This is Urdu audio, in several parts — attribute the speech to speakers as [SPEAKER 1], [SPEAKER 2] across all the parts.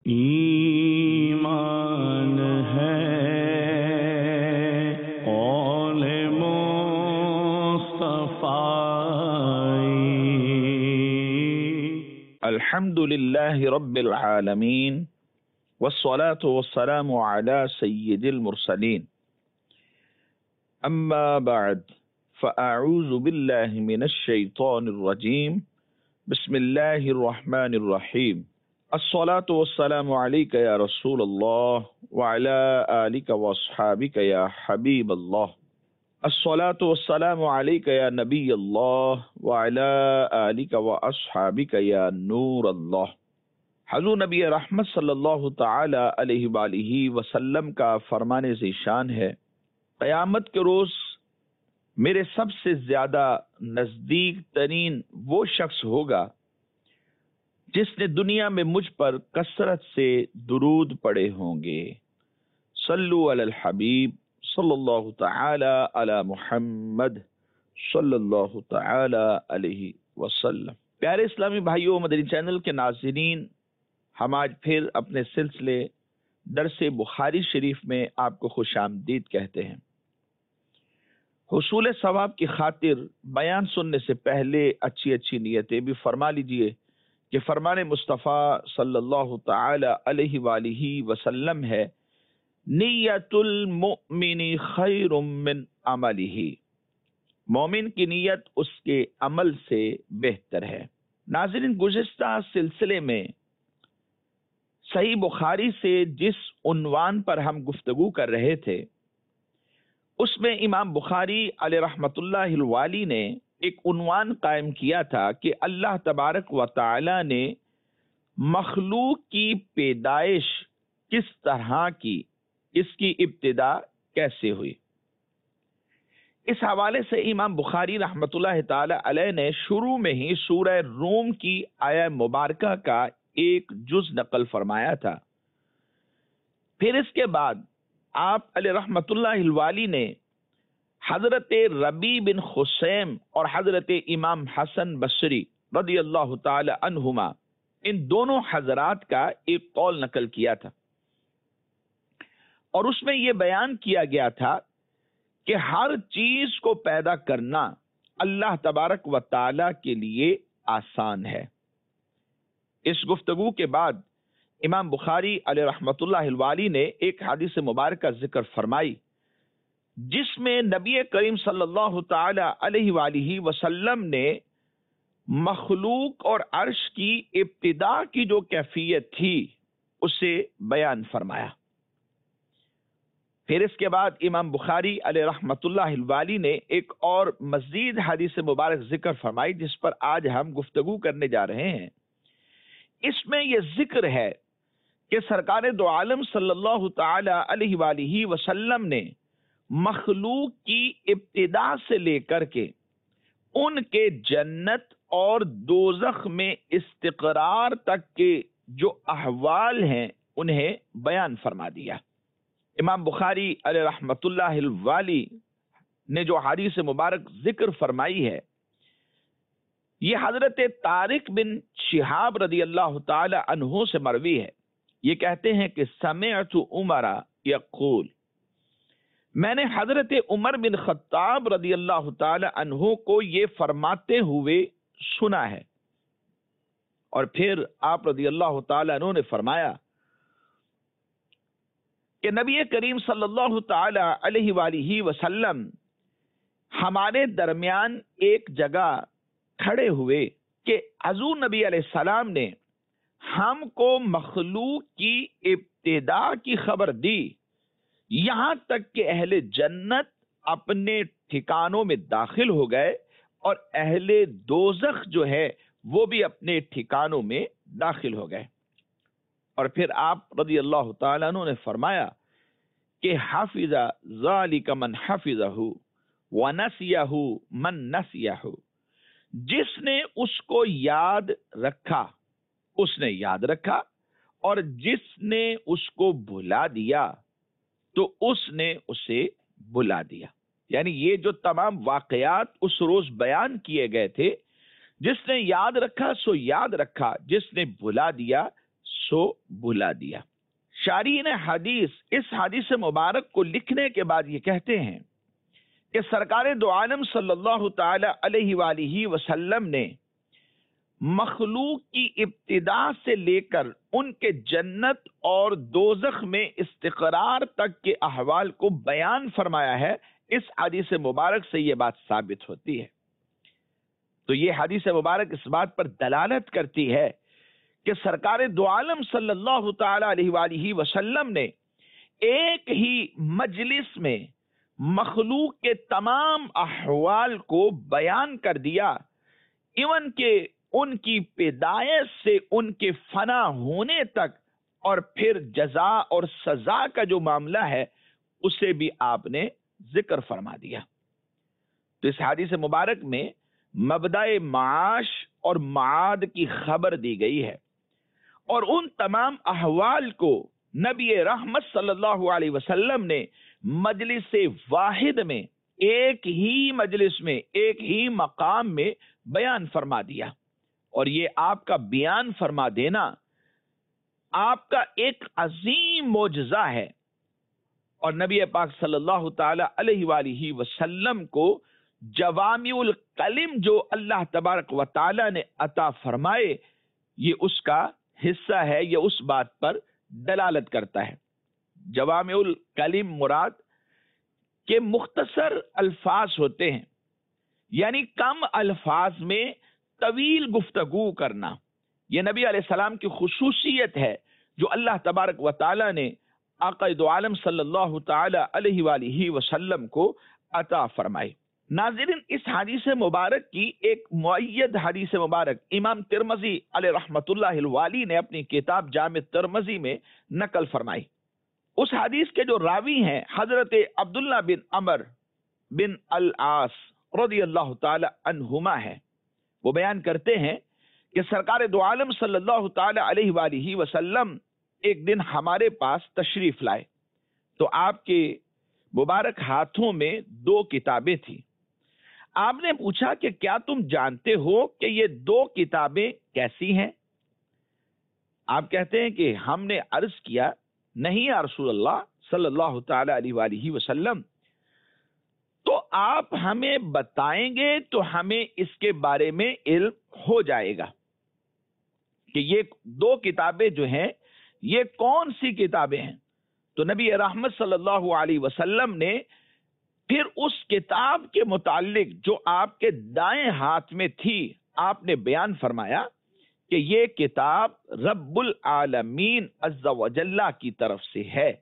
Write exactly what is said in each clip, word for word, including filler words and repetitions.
[SPEAKER 1] ایمان ہے قول مصطفی۔
[SPEAKER 2] الحمد للہ رب العالمین والصلاة والسلام على سید المرسلین، اما بعد فاعوذ باللہ من الشیطان الرجیم، بسم اللہ الرحمن الرحیم۔ الصلاة والسلام علیک یا رسول اللہ وعلی آلک واصحابک یا حبیب اللہ۔ الصلاة والسلام علیک یا نبی اللہ وعلی آلک واصحابک یا نور اللہ۔ حضور نبی رحمت صلی اللہ تعالی علیہ وآلہ وسلم کا فرمان ذیشان ہے، قیامت کے روز میرے سب سے زیادہ نزدیک ترین وہ شخص ہوگا جس نے دنیا میں مجھ پر کثرت سے درود پڑے ہوں گے۔ صلو علی الحبیب صلی اللہ تعالی علی محمد صلی اللہ تعالی علیہ وسلم۔ پیارے اسلامی بھائیوں، مدنی چینل کے ناظرین، ہم آج پھر اپنے سلسلے درس بخاری شریف میں آپ کو خوش آمدید کہتے ہیں۔ حصول ثواب کی خاطر بیان سننے سے پہلے اچھی اچھی نیتیں بھی فرما لیجئے کہ فرمان مصطفیٰ صلی اللہ تعالی علیہ وآلہ وسلم ہے، نیت المؤمن خیر من عملہ، مومن کی نیت اس کے عمل سے بہتر ہے۔ ناظرین، گزشتہ سلسلے میں صحیح بخاری سے جس عنوان پر ہم گفتگو کر رہے تھے، اس میں امام بخاری علیہ رحمت اللہ الوالی نے ایک عنوان قائم کیا تھا کہ اللہ تبارک و تعالی نے مخلوق کی پیدائش کس طرح کی، اس کی ابتدا کیسے ہوئی۔ اس حوالے سے امام بخاری رحمت اللہ تعالی علیہ نے شروع میں ہی سورہ روم کی آیہ مبارکہ کا ایک جز نقل فرمایا تھا۔ پھر اس کے بعد آپ علیہ رحمت اللہ الوالی نے حضرت ربیع بن خثیم اور حضرت امام حسن بصری رضی اللہ تعالی عنہما، ان دونوں حضرات کا ایک قول نقل کیا تھا، اور اس میں یہ بیان کیا گیا تھا کہ ہر چیز کو پیدا کرنا اللہ تبارک و تعالی کے لیے آسان ہے۔ اس گفتگو کے بعد امام بخاری علیہ رحمت اللہ الوالی نے ایک حدیث مبارکہ ذکر فرمائی جس میں نبی کریم صلی اللہ تعالی علیہ وآلہ وسلم نے مخلوق اور عرش کی ابتدا کی جو کیفیت تھی اسے بیان فرمایا۔ پھر اس کے بعد امام بخاری علیہ رحمت اللہ الوالی نے ایک اور مزید حدیث مبارک ذکر فرمائی جس پر آج ہم گفتگو کرنے جا رہے ہیں۔ اس میں یہ ذکر ہے کہ سرکار دو عالم صلی اللہ تعالی علیہ وآلہ وسلم نے مخلوق کی ابتدا سے لے کر کے ان کے جنت اور دوزخ میں استقرار تک کے جو احوال ہیں انہیں بیان فرما دیا۔ امام بخاری علیہ رحمت اللہ الوالی نے جو حدیث مبارک ذکر فرمائی ہے، یہ حضرت طارق بن شہاب رضی اللہ تعالی عنہ سے مروی ہے۔ یہ کہتے ہیں کہ سمعت عمر یقول، میں نے حضرت عمر بن خطاب رضی اللہ تعالی عنہ کو یہ فرماتے ہوئے سنا ہے، اور پھر آپ رضی اللہ تعالی عنہ نے فرمایا کہ نبی کریم صلی اللہ تعالی علیہ وآلہ وسلم ہمارے درمیان ایک جگہ کھڑے ہوئے کہ حضور نبی علیہ السلام نے ہم کو مخلوق کی ابتدا کی خبر دی، یہاں تک کہ اہل جنت اپنے ٹھکانوں میں داخل ہو گئے اور اہل دوزخ جو ہے وہ بھی اپنے ٹھکانوں میں داخل ہو گئے۔ اور پھر آپ رضی اللہ تعالیٰ عنہ نے فرمایا کہ حافظ ذالک من حفظہ ونسیہ من نسیہ، جس نے اس کو یاد رکھا اس نے یاد رکھا، اور جس نے اس کو بھلا دیا تو اس نے اسے بھلا دیا۔ یعنی یہ جو تمام واقعات اس روز بیان کیے گئے تھے، جس نے یاد رکھا سو یاد رکھا، جس نے بھلا دیا سو بلا دیا۔ شارحین حدیث اس حدیث مبارک کو لکھنے کے بعد یہ کہتے ہیں کہ سرکار دو عالم صلی اللہ تعالی علیہ وآلہ وسلم نے مخلوق کی ابتدا سے لے کر ان کے جنت اور دوزخ میں استقرار تک کے احوال کو بیان فرمایا ہے۔ اس حدیث مبارک سے یہ بات ثابت ہوتی ہے۔ تو یہ حدیث مبارک اس بات پر دلالت کرتی ہے کہ سرکار دو عالم صلی اللہ تعالی علیہ وآلہ وسلم نے ایک ہی مجلس میں مخلوق کے تمام احوال کو بیان کر دیا، ایون کہ ان کی پیدائش سے ان کے فنا ہونے تک، اور پھر جزا اور سزا کا جو معاملہ ہے اسے بھی آپ نے ذکر فرما دیا۔ تو اس حدیث مبارک میں مبدأ معاش اور معاد کی خبر دی گئی ہے، اور ان تمام احوال کو نبی رحمت صلی اللہ علیہ وسلم نے مجلس واحد میں، ایک ہی مجلس میں، ایک ہی مقام میں بیان فرما دیا۔ اور یہ آپ کا بیان فرما دینا آپ کا ایک عظیم معجزہ ہے، اور نبی پاک صلی اللہ تعالی علیہ وآلہ وسلم کو جوامع الکلم جو اللہ تبارک و تعالی نے عطا فرمائے، یہ اس کا حصہ ہے، یہ اس بات پر دلالت کرتا ہے۔ جوامع الکلم مراد کہ مختصر الفاظ ہوتے ہیں، یعنی کم الفاظ میں طویل گفتگو کرنا۔ یہ نبی علیہ السلام کی خصوصیت ہے جو اللہ تبارک و تعالی نے آقا دو عالم صلی اللہ تعالی علیہ وآلہ وسلم کو عطا فرمائی۔ ناظرین، اس حدیث مبارک کی ایک معید حدیث مبارک امام ترمذی علیہ رحمت اللہ الوالی نے اپنی کتاب جامع ترمذی میں نقل فرمائی۔ اس حدیث کے جو راوی ہیں حضرت عبداللہ بن عمر بن العاص رضی اللہ تعالی عنہما ہے۔ وہ بیان کرتے ہیں کہ سرکار دو عالم صلی اللہ تعالی علیہ وآلہ وسلم ایک دن ہمارے پاس تشریف لائے، تو آپ کے مبارک ہاتھوں میں دو کتابیں تھیں۔ آپ نے پوچھا کہ کیا تم جانتے ہو کہ یہ دو کتابیں کیسی ہیں؟ آپ کہتے ہیں کہ ہم نے عرض کیا، نہیں یا رسول اللہ صلی اللہ تعالی علیہ وآلہ وسلم، تو آپ ہمیں بتائیں گے تو ہمیں اس کے بارے میں علم ہو جائے گا کہ یہ دو کتابیں جو ہیں یہ کون سی کتابیں ہیں۔ تو نبی رحمت صلی اللہ علیہ وسلم نے پھر اس کتاب کے متعلق جو آپ کے دائیں ہاتھ میں تھی آپ نے بیان فرمایا کہ یہ کتاب رب العالمین عز و جل کی طرف سے ہے۔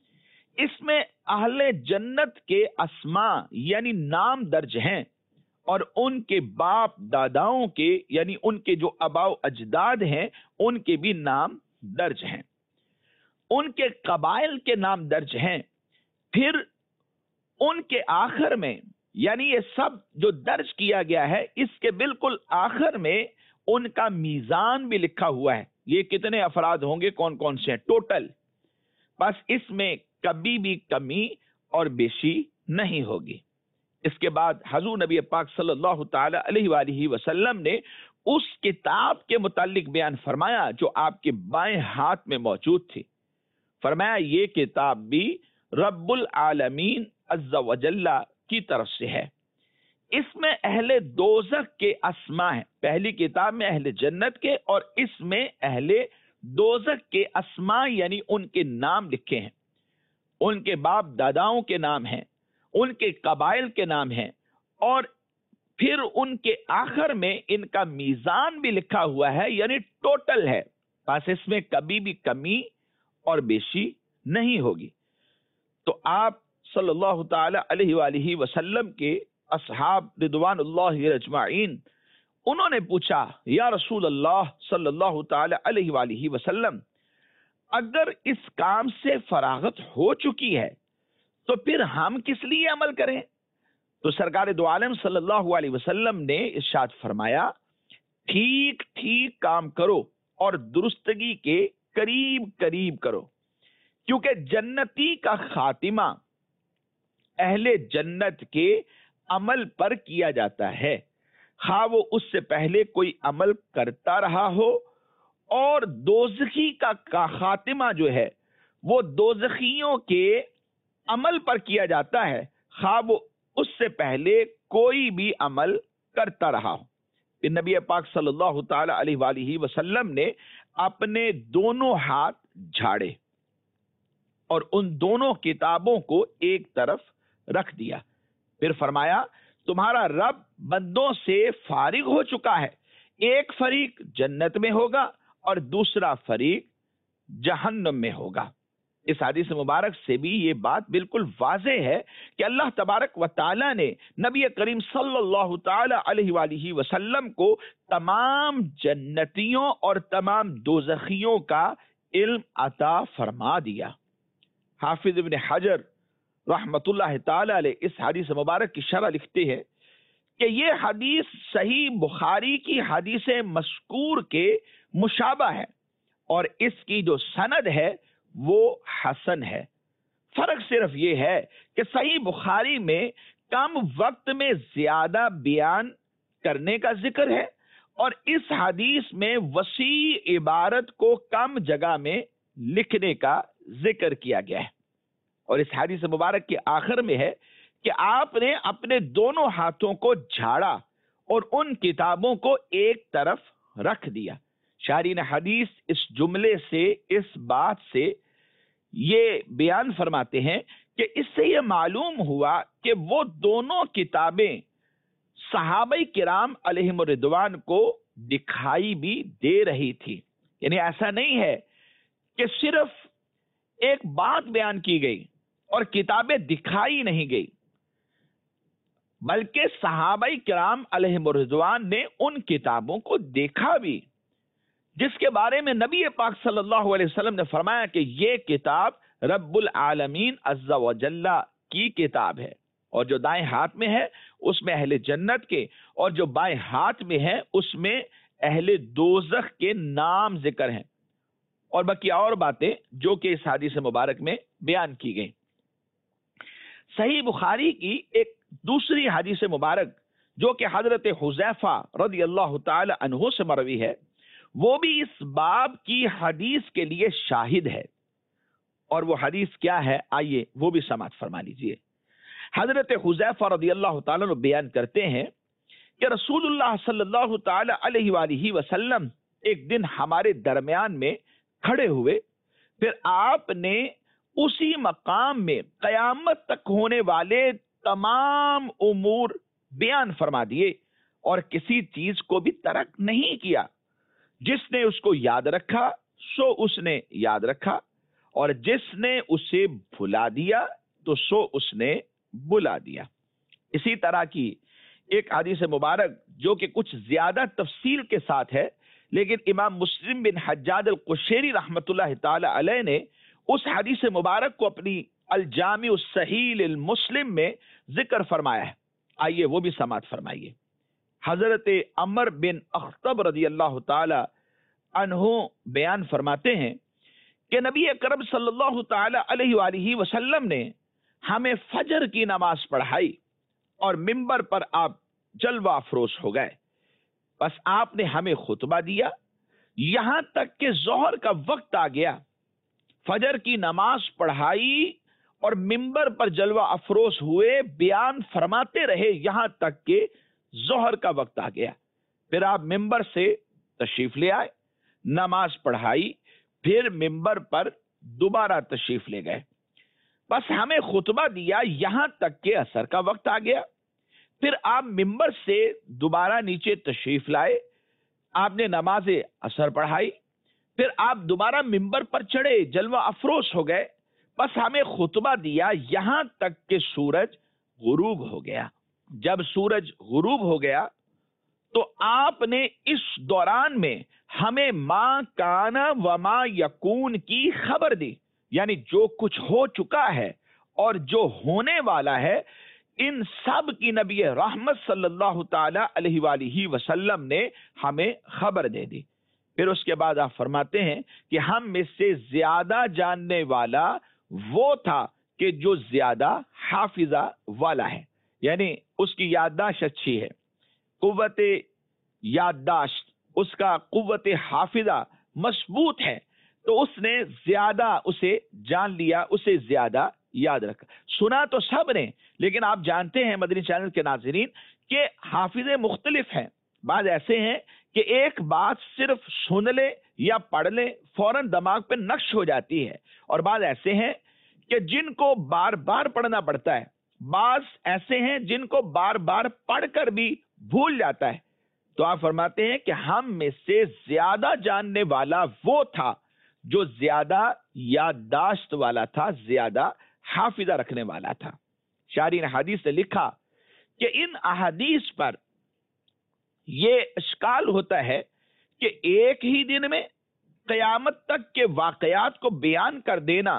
[SPEAKER 2] اس میں اہل جنت کے اسماء یعنی نام درج ہیں، اور ان کے باپ داداؤں کے یعنی ان کے جو آباء و اجداد ہیں ان کے بھی نام درج ہیں، ان کے قبائل کے نام درج ہیں۔ پھر ان کے آخر میں، یعنی یہ سب جو درج کیا گیا ہے، اس کے بالکل آخر میں ان کا میزان بھی لکھا ہوا ہے، یہ کتنے افراد ہوں گے، کون کون سے ہیں ٹوٹل۔ بس اس میں کبھی بھی کمی اور بیشی نہیں ہوگی۔ اس کے بعد حضور نبی پاک صلی اللہ تعالی علیہ وآلہ وسلم نے اس کتاب کے متعلق بیان فرمایا جو آپ کے بائیں ہاتھ میں موجود تھی۔ فرمایا یہ کتاب بھی رب العالمین عز و جل کی طرف سے ہے۔ اس میں اہل دوزخ کے اسماء ہیں، پہلی کتاب میں اہل جنت کے، اور اس میں اہل دوزخ کے اسماء یعنی ان کے نام لکھے ہیں، ان کے باپ داداؤں کے نام ہیں، ان کے قبائل کے نام ہیں، اور پھر ان کے آخر میں ان کا میزان بھی لکھا ہوا ہے، یعنی ٹوٹل ہے، بس اس میں کبھی بھی کمی اور بیشی نہیں ہوگی۔ تو آپ صلی اللہ تعالی علیہ وآلہ وسلم کے اصحاب رضوان اللہ اجمعین انہوں نے پوچھا، یا رسول اللہ صلی اللہ تعالی علیہ وآلہ وسلم، اگر اس کام سے فراغت ہو چکی ہے تو پھر ہم کس لیے عمل کریں؟ تو سرکار دو عالم صلی اللہ علیہ وسلم نے ارشاد فرمایا، ٹھیک ٹھیک کام کرو اور درستگی کے قریب قریب کرو، کیونکہ جنتی کا خاتمہ اہل جنت کے عمل پر کیا جاتا ہے، خواہ وہ اس سے پہلے کوئی عمل کرتا رہا ہو اور دوزخی کا, کا خاتمہ جو ہے وہ دوزخیوں کے عمل پر کیا جاتا ہے، خواہ وہ اس سے پہلے کوئی بھی عمل کرتا رہا ہو۔ پھر نبی پاک صلی اللہ تعالی علیہ وآلہ وسلم نے اپنے دونوں ہاتھ جھاڑے اور ان دونوں کتابوں کو ایک طرف رکھ دیا، پھر فرمایا تمہارا رب بندوں سے فارغ ہو چکا ہے، ایک فریق جنت میں ہوگا اور دوسرا فریق جہنم میں ہوگا۔ اس حدیث مبارک سے بھی یہ بات بالکل واضح ہے کہ اللہ تبارک و تعالی نے نبی کریم صلی اللہ تعالی علیہ وآلہ وسلم کو تمام جنتیوں اور تمام دوزخیوں کا علم عطا فرما دیا۔ حافظ ابن حجر رحمت اللہ تعالی علیہ اس حدیث مبارک کی شرح لکھتے ہیں کہ یہ حدیث صحیح بخاری کی حدیث مذکور کے مشابہ ہے اور اس کی جو سند ہے وہ حسن ہے۔ فرق صرف یہ ہے کہ صحیح بخاری میں کم وقت میں زیادہ بیان کرنے کا ذکر ہے اور اس حدیث میں وسیع عبارت کو کم جگہ میں لکھنے کا ذکر کیا گیا ہے، اور اس حدیث مبارک کے آخر میں ہے کہ آپ نے اپنے دونوں ہاتھوں کو جھاڑا اور ان کتابوں کو ایک طرف رکھ دیا۔ شارحین حدیث اس جملے سے، اس بات سے یہ بیان فرماتے ہیں کہ اس سے یہ معلوم ہوا کہ وہ دونوں کتابیں صحابہ کرام علیہم الرضوان کو دکھائی بھی دے رہی تھی، یعنی ایسا نہیں ہے کہ صرف ایک بات بیان کی گئی اور کتابیں دکھائی نہیں گئی، بلکہ صحابہ کرام علیہم الرضوان نے ان کتابوں کو دیکھا بھی، جس کے بارے میں نبی پاک صلی اللہ علیہ وسلم نے فرمایا کہ یہ کتاب رب العالمین عز و جل کی کتاب ہے، اور جو دائیں ہاتھ میں ہے اس میں اہل جنت کے، اور جو بائیں ہاتھ میں ہے اس میں اہل دوزخ کے نام ذکر ہیں، اور باقی اور باتیں جو کہ اس حدیث مبارک میں بیان کی گئی۔ صحیح بخاری کی ایک دوسری حدیث مبارک جو کہ حضرت حذیفہ رضی اللہ تعالی عنہ سے مروی ہے، وہ بھی اس باب کی حدیث کے لیے شاہد ہے، اور وہ حدیث کیا ہے آئیے وہ بھی سماعت فرما لیجئے۔ حضرت حذیفہ رضی اللہ تعالیٰ عنہ بیان کرتے ہیں کہ رسول اللہ صلی اللہ تعالی علیہ وآلہ وسلم ایک دن ہمارے درمیان میں کھڑے ہوئے، پھر آپ نے اسی مقام میں قیامت تک ہونے والے تمام امور بیان فرما دیے اور کسی چیز کو بھی ترک نہیں کیا۔ جس نے اس کو یاد رکھا سو اس نے یاد رکھا، اور جس نے اسے بھلا دیا تو سو اس نے بلا دیا۔ اسی طرح کی ایک حدیث مبارک جو کہ کچھ زیادہ تفصیل کے ساتھ ہے، لیکن امام مسلم بن حجاج القشیری رحمت اللہ تعالی علیہ نے اس حدیث مبارک کو اپنی الجامع الصحیح للمسلم میں ذکر فرمایا ہے، آئیے وہ بھی سماعت فرمائیے۔ حضرت عمر بن اخطب رضی اللہ تعالی عنہ بیان فرماتے ہیں کہ نبی اکرم صلی اللہ تعالی علیہ وآلہ وسلم نے ہمیں فجر کی نماز پڑھائی اور منبر پر آپ جلوہ افروز ہو گئے، بس آپ نے ہمیں خطبہ دیا یہاں تک کہ ظہر کا وقت آ گیا، فجر کی نماز پڑھائی اور منبر پر جلوہ افروز ہوئے، بیان فرماتے رہے یہاں تک کہ ظہر کا وقت آ گیا، پھر آپ منبر سے تشریف لے آئے، نماز پڑھائی، پھر منبر پر دوبارہ تشریف لے گئے، بس ہمیں خطبہ دیا یہاں تک کہ عصر کا وقت آ گیا، پھر آپ منبر سے دوبارہ نیچے تشریف لائے، آپ نے نماز عصر پڑھائی، پھر آپ دوبارہ منبر پر چڑھے، جلوہ افروز ہو گئے، بس ہمیں خطبہ دیا یہاں تک کہ سورج غروب ہو گیا۔ جب سورج غروب ہو گیا تو آپ نے اس دوران میں ہمیں ما کانا و ما یکون کی خبر دی، یعنی جو کچھ ہو چکا ہے اور جو ہونے والا ہے ان سب کی نبی رحمت صلی اللہ تعالی علیہ وآلہ وسلم نے ہمیں خبر دے دی۔ پھر اس کے بعد آپ فرماتے ہیں کہ ہم میں سے زیادہ جاننے والا وہ تھا کہ جو زیادہ حافظہ والا ہے، یعنی اس کی یادداشت اچھی ہے، قوت یادداشت، اس کا قوت حافظہ مضبوط ہے تو اس نے زیادہ اسے جان لیا، اسے زیادہ یاد رکھا۔ سنا تو سب نے، لیکن آپ جانتے ہیں مدنی چینل کے ناظرین کہ حافظے مختلف ہیں۔ بعض ایسے ہیں کہ ایک بات صرف سن لے یا پڑھ لے فوراً دماغ پہ نقش ہو جاتی ہے، اور بعض ایسے ہیں کہ جن کو بار بار پڑھنا پڑتا ہے، بعض ایسے ہیں جن کو بار بار پڑھ کر بھی بھول جاتا ہے۔ تو آپ فرماتے ہیں کہ ہم میں سے زیادہ جاننے والا وہ تھا جو زیادہ یادداشت والا تھا، زیادہ حافظہ رکھنے والا تھا۔ شارحین حدیث نے لکھا کہ ان احادیث پر یہ اشکال ہوتا ہے کہ ایک ہی دن میں قیامت تک کے واقعات کو بیان کر دینا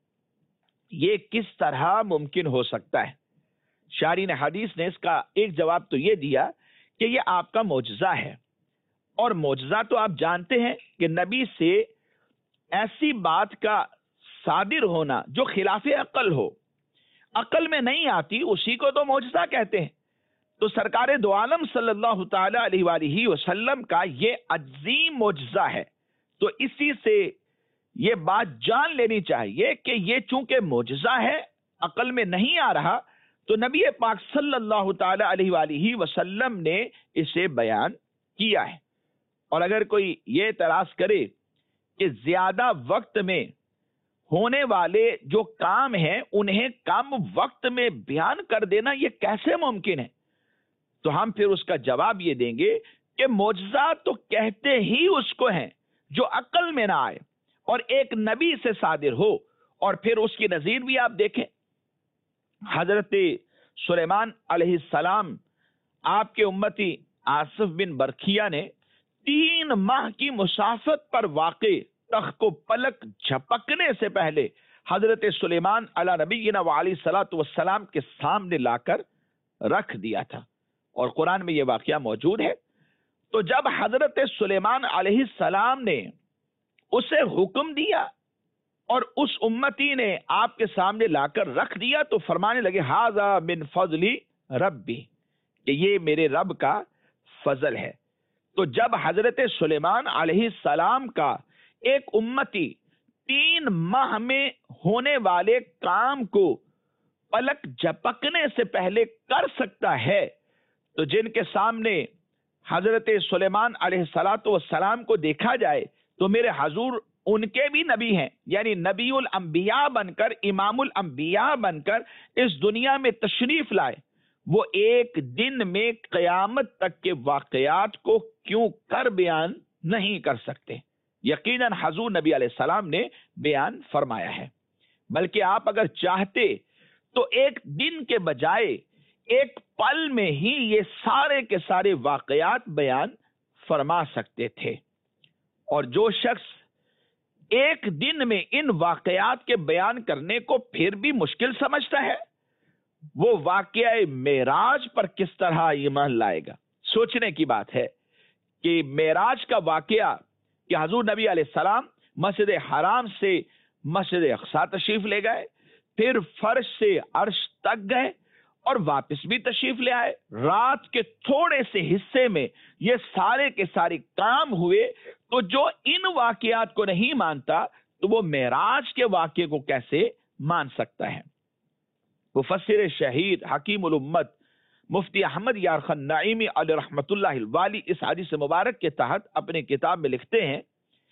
[SPEAKER 2] یہ کس طرح ممکن ہو سکتا ہے؟ شارحین حدیث نے اس کا ایک جواب تو یہ دیا کہ یہ آپ کا معجزہ ہے، اور معجزہ تو آپ جانتے ہیں کہ نبی سے ایسی بات کا صادر ہونا جو خلاف عقل ہو، عقل میں نہیں آتی، اسی کو تو معجزہ کہتے ہیں۔ تو سرکار دو عالم صلی اللہ تعالی علیہ وآلہ وسلم کا یہ عظیم معجزہ ہے، تو اسی سے یہ بات جان لینی چاہیے کہ یہ چونکہ معجزہ ہے، عقل میں نہیں آ رہا، تو نبی پاک صلی اللہ تعالی علیہ وآلہ وسلم نے اسے بیان کیا ہے۔ اور اگر کوئی یہ اعتراض کرے کہ زیادہ وقت میں ہونے والے جو کام ہیں انہیں کم وقت میں بیان کر دینا یہ کیسے ممکن ہے، تو ہم پھر اس کا جواب یہ دیں گے کہ معجزہ تو کہتے ہی اس کو ہیں جو عقل میں نہ آئے اور ایک نبی سے صادر ہو۔ اور پھر اس کی نظیر بھی آپ دیکھیں، حضرت سلیمان علیہ السلام آپ کے امتی آصف بن برکھیا نے تین ماہ کی مسافت پر واقع تخت کو پلک جھپکنے سے پہلے حضرت سلیمان علی نبینا وعلیہ الصلوۃ والسلام کے سامنے لا کر رکھ دیا تھا، اور قرآن میں یہ واقعہ موجود ہے۔ تو جب حضرت سلیمان علیہ السلام نے اسے حکم دیا اور اس امتی نے آپ کے سامنے لا کر رکھ دیا تو فرمانے لگے ھذا من فضل ربی، کہ یہ میرے رب کا فضل ہے۔ تو جب حضرت سلیمان علیہ السلام کا ایک امتی تین ماہ میں ہونے والے کام کو پلک جھپکنے سے پہلے کر سکتا ہے، تو جن کے سامنے حضرت سلیمان علیہ الصلوۃ والسلام کو دیکھا جائے تو میرے حضور ان کے بھی نبی ہیں، یعنی نبی الانبیاء بن کر، امام الانبیاء بن کر اس دنیا میں تشریف لائے، وہ ایک دن میں قیامت تک کے واقعات کو کیوں کر بیان نہیں کر سکتے؟ یقیناً حضور نبی علیہ السلام نے بیان فرمایا ہے، بلکہ آپ اگر چاہتے تو ایک دن کے بجائے ایک پل میں ہی یہ سارے کے سارے واقعات بیان فرما سکتے تھے۔ اور جو شخص ایک دن میں ان واقعات کے بیان کرنے کو پھر بھی مشکل سمجھتا ہے، وہ واقعہ معراج پر کس طرح ایمان لائے گا؟ سوچنے کی بات ہے کہ معراج کا واقعہ کہ حضور نبی علیہ السلام مسجد حرام سے مسجد اقصی تشریف لے گئے، پھر فرش سے عرش تک گئے اور واپس بھی تشریف لے آئے، رات کے تھوڑے سے حصے میں یہ سارے کے سارے کام ہوئے، تو جو ان واقعات کو نہیں مانتا تو وہ معراج کے واقعے کو کیسے مان سکتا ہے؟ مفسر شہید حکیم الامت مفتی احمد یارخان نعیمی علیہ رحمت اللہ الوالی اس حدیث مبارک کے تحت اپنے کتاب میں لکھتے ہیں،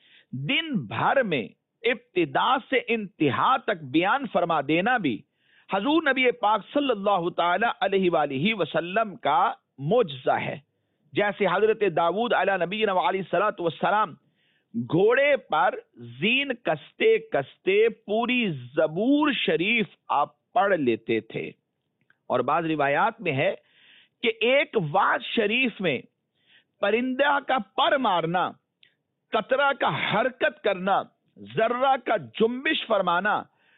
[SPEAKER 2] دن بھر میں ابتدا سے انتہا تک بیان فرما دینا بھی حضور نبی پاک صلی اللہ تعالی علیہ وآلہ وسلم کا معجزہ ہے۔ جیسے حضرت داؤد علیہ نبینا علیہ الصلوۃ والسلام گھوڑے پر زین کستے کستے پوری زبور شریف آپ پڑھ لیتے تھے، اور بعض روایات میں ہے کہ ایک وعظ شریف میں پرندہ کا پر مارنا، قطرہ کا حرکت کرنا، ذرہ کا جنبش فرمانا،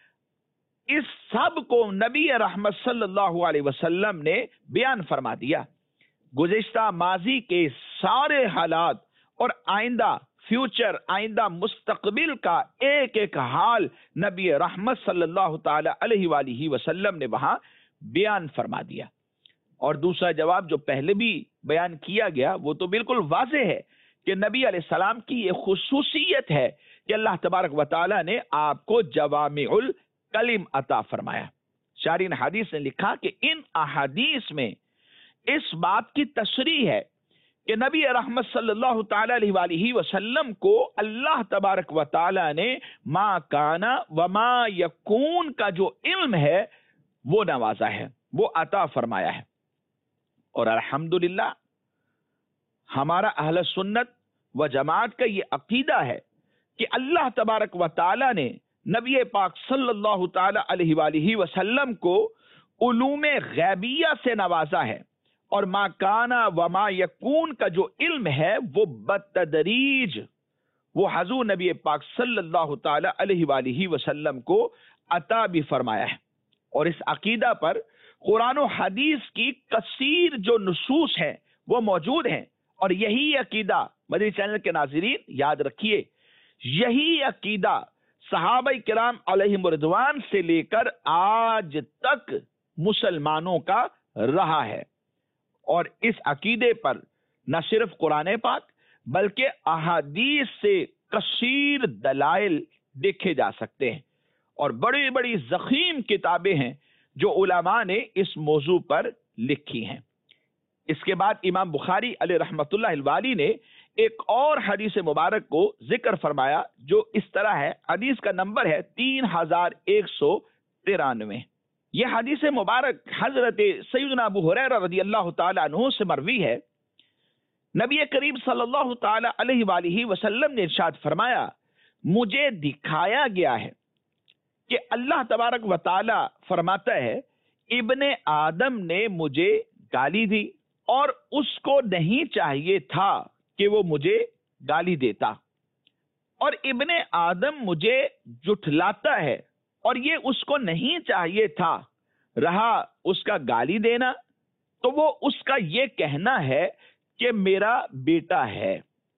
[SPEAKER 2] اس سب کو نبی رحمت صلی اللہ علیہ وسلم نے بیان فرما دیا۔ گزشتہ ماضی کے سارے حالات اور آئندہ فیوچر، آئندہ مستقبل کا ایک ایک حال نبی رحمت صلی اللہ تعالی علیہ وآلہ وسلم نے وہاں بیان فرما دیا۔ اور دوسرا جواب جو پہلے بھی بیان کیا گیا وہ تو بالکل واضح ہے کہ نبی علیہ السلام کی یہ خصوصیت ہے کہ اللہ تبارک و تعالی نے آپ کو جوامع الکلم عطا فرمایا۔ شارحین حدیث نے لکھا کہ ان احادیث میں اس بات کی تشریح ہے کہ نبی رحمت صلی اللہ تعالی علیہ وآلہ وسلم کو اللہ تبارک و تعالی نے ما کانا وما یکون کا جو علم ہے وہ نوازا ہے، وہ عطا فرمایا ہے۔ اور الحمدللہ ہمارا اہل سنت و جماعت کا یہ عقیدہ ہے کہ اللہ تبارک و تعالی نے نبی پاک صلی اللہ تعالی علیہ وآلہ وسلم کو علوم غیبیہ سے نوازا ہے، اور ما کانا وما یکون کا جو علم ہے وہ بتدریج وہ حضور نبی پاک صلی اللہ تعالی علیہ وآلہ وسلم کو عطا بھی فرمایا ہے۔ اور اس عقیدہ پر قرآن و حدیث کی کثیر جو نصوص ہیں وہ موجود ہیں، اور یہی عقیدہ مدنی چینل کے ناظرین یاد رکھیے، یہی عقیدہ صحابہ کرام علیہم رضوان سے لے کر آج تک مسلمانوں کا رہا ہے، اور اس عقیدے پر نہ صرف قرآن پاک بلکہ احادیث سے کثیر دلائل دیکھے جا سکتے ہیں، اور بڑی بڑی ضخیم کتابیں ہیں جو علماء نے اس موضوع پر لکھی ہیں۔ اس کے بعد امام بخاری علیہ رحمت اللہ الوالی نے ایک اور حدیث مبارک کو ذکر فرمایا جو اس طرح ہے، حدیث کا نمبر ہے تین ہزار ایک سو ترانوے۔ یہ حدیث مبارک حضرت سیدنا ابو ہریرہ رضی اللہ تعالی عنہ سے مروی ہے۔ نبی کریم صلی اللہ تعالی علیہ وآلہ وسلم نے ارشاد فرمایا، مجھے دکھایا گیا ہے کہ اللہ تبارک و تعالی فرماتا ہے، ابن آدم نے مجھے گالی دی اور اس کو نہیں چاہیے تھا کہ وہ مجھے گالی دیتا، اور ابن آدم مجھے جھٹلاتا ہے اور یہ اس کو نہیں چاہیے تھا، رہا اس کا گالی دینا تو وہ اس کا یہ کہنا ہے کہ میرا بیٹا ہے،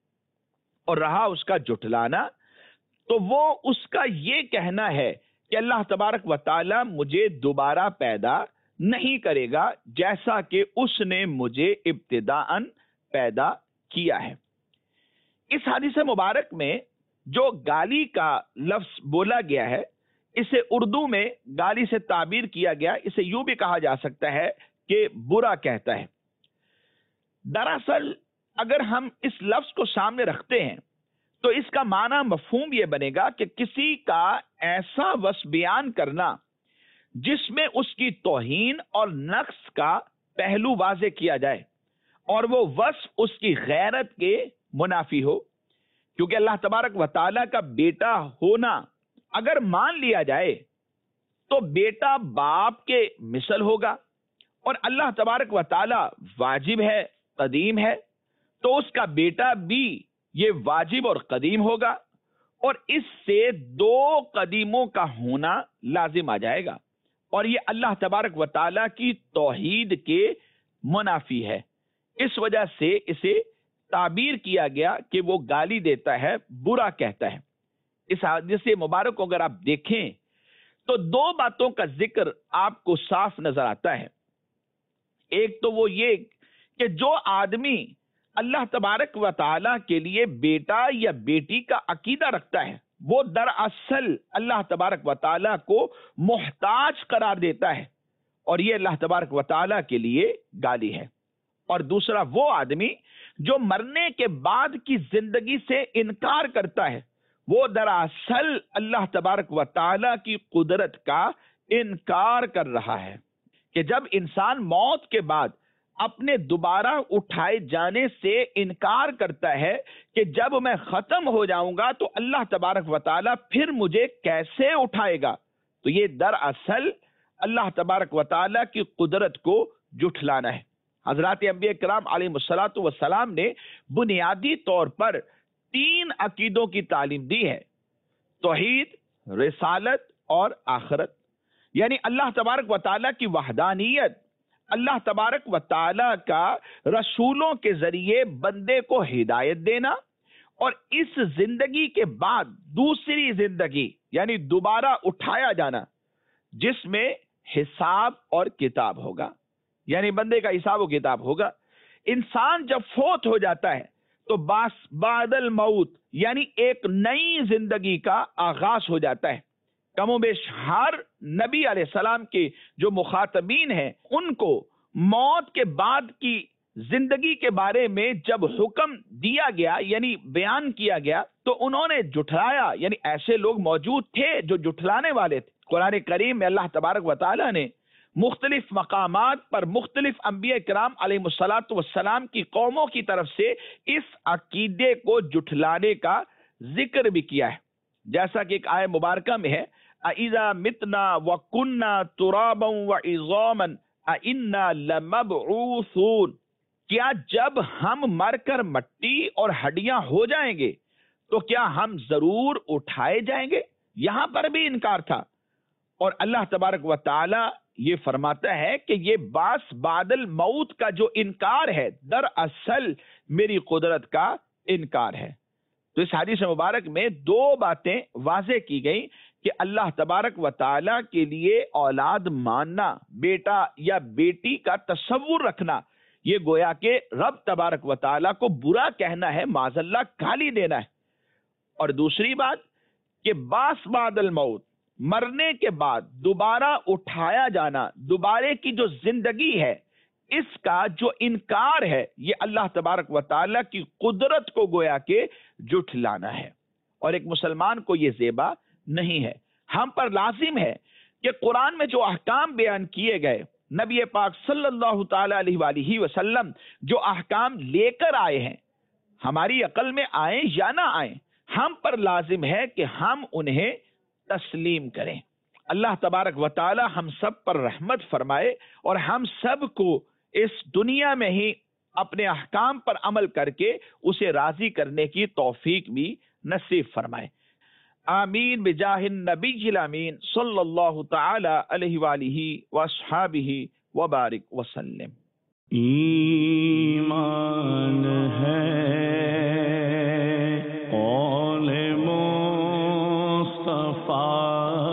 [SPEAKER 2] اور رہا اس کا جھٹلانا تو وہ اس کا یہ کہنا ہے کہ اللہ تبارک و تعالی مجھے دوبارہ پیدا نہیں کرے گا جیسا کہ اس نے مجھے ابتداءً پیدا کیا ہے۔ اس حدیث مبارک میں جو گالی کا لفظ بولا گیا ہے اسے اردو میں گالی سے تعبیر کیا گیا، اسے یوں بھی کہا جا سکتا ہے کہ برا کہتا ہے۔ دراصل اگر ہم اس لفظ کو سامنے رکھتے ہیں تو اس کا معنی مفہوم یہ بنے گا کہ کسی کا ایسا وصف بیان کرنا جس میں اس کی توہین اور نقص کا پہلو واضح کیا جائے، اور وہ وصف اس کی غیرت کے منافی ہو، کیونکہ اللہ تبارک و تعالیٰ کا بیٹا ہونا اگر مان لیا جائے تو بیٹا باپ کے مثل ہوگا، اور اللہ تبارک و تعالیٰ واجب ہے، قدیم ہے، تو اس کا بیٹا بھی یہ واجب اور قدیم ہوگا، اور اس سے دو قدیموں کا ہونا لازم آ جائے گا، اور یہ اللہ تبارک و تعالیٰ کی توحید کے منافی ہے۔ اس وجہ سے اسے تعبیر کیا گیا کہ وہ گالی دیتا ہے، برا کہتا ہے۔ اس حدیث مبارک کو اگر آپ دیکھیں تو دو باتوں کا ذکر آپ کو صاف نظر آتا ہے۔ ایک تو وہ یہ کہ جو آدمی اللہ تبارک و تعالیٰ کے لیے بیٹا یا بیٹی کا عقیدہ رکھتا ہے وہ دراصل اللہ تبارک و تعالیٰ کو محتاج قرار دیتا ہے، اور یہ اللہ تبارک و تعالیٰ کے لیے گالی ہے۔ اور دوسرا وہ آدمی جو مرنے کے بعد کی زندگی سے انکار کرتا ہے وہ دراصل اللہ تبارک و تعالیٰ کی قدرت کا انکار کر رہا ہے، کہ جب انسان موت کے بعد اپنے دوبارہ اٹھائے جانے سے انکار کرتا ہے کہ جب میں ختم ہو جاؤں گا تو اللہ تبارک و تعالیٰ پھر مجھے کیسے اٹھائے گا، تو یہ دراصل اللہ تبارک و تعالیٰ کی قدرت کو جھٹلانا ہے۔ حضرات انبیاء کرام علیہ الصلوۃ والسلام نے بنیادی طور پر تین عقیدوں کی تعلیم دی ہے، توحید، رسالت اور آخرت، یعنی اللہ تبارک و تعالیٰ کی وحدانیت، اللہ تبارک و تعالیٰ کا رسولوں کے ذریعے بندے کو ہدایت دینا، اور اس زندگی کے بعد دوسری زندگی یعنی دوبارہ اٹھایا جانا جس میں حساب اور کتاب ہوگا، یعنی بندے کا حساب و کتاب ہوگا۔ انسان جب فوت ہو جاتا ہے تو باس بعد الموت یعنی ایک نئی زندگی کا آغاز ہو جاتا ہے۔ کم و بیش ہر نبی علیہ السلام کے جو مخاطبین ہیں ان کو موت کے بعد کی زندگی کے بارے میں جب حکم دیا گیا یعنی بیان کیا گیا تو انہوں نے جھٹلایا، یعنی ایسے لوگ موجود تھے جو جھٹلانے والے تھے۔ قرآن کریم میں اللہ تبارک و تعالی نے مختلف مقامات پر مختلف انبیاء کرام علیہ الصلاۃ والسلام کی قوموں کی طرف سے اس عقیدے کو جھٹلانے کا ذکر بھی کیا ہے، جیسا کہ ایک آیہ مبارکہ میں ہے اَإِذَا مِتْنَا وَكُنَّا تُرَابًا وَعِظَامًا أَإِنَّا لَمَبْعُوثُونَ، کیا جب ہم مر کر مٹی اور ہڈیاں ہو جائیں گے تو کیا ہم ضرور اٹھائے جائیں گے؟ یہاں پر بھی انکار تھا، اور اللہ تبارک و تعالی یہ فرماتا ہے کہ یہ باس بعد الموت کا جو انکار ہے دراصل میری قدرت کا انکار ہے۔ تو اس حدیث مبارک میں دو باتیں واضح کی گئیں کہ اللہ تبارک و تعالی کے لیے اولاد ماننا، بیٹا یا بیٹی کا تصور رکھنا، یہ گویا کہ رب تبارک و تعالی کو برا کہنا ہے، معاذ اللہ گالی دینا ہے۔ اور دوسری بات کہ باس بعد الموت، مرنے کے بعد دوبارہ اٹھایا جانا، دوبارے کی جو زندگی ہے، اس کا جو انکار ہے یہ اللہ تبارک و تعالی کی قدرت کو گویا کہ جھٹلانا ہے، اور ایک مسلمان کو یہ زیبا نہیں ہے۔ ہم پر لازم ہے کہ قرآن میں جو احکام بیان کیے گئے، نبی پاک صلی اللہ تعالی علیہ وآلہ وسلم جو احکام لے کر آئے ہیں، ہماری عقل میں آئیں یا نہ آئیں، ہم پر لازم ہے کہ ہم انہیں تسلیم کریں۔ اللہ تبارک و تعالی ہم سب پر رحمت فرمائے اور ہم سب کو اس دنیا میں ہی اپنے احکام پر عمل کر کے اسے راضی کرنے کی توفیق بھی نصیب فرمائے۔ آمین بجاہ النبی الامین صلی اللہ تعالی علیہ وآلہ واصحابہ وبارک وسلم۔
[SPEAKER 1] ایمان ہے قول مصطفیٰ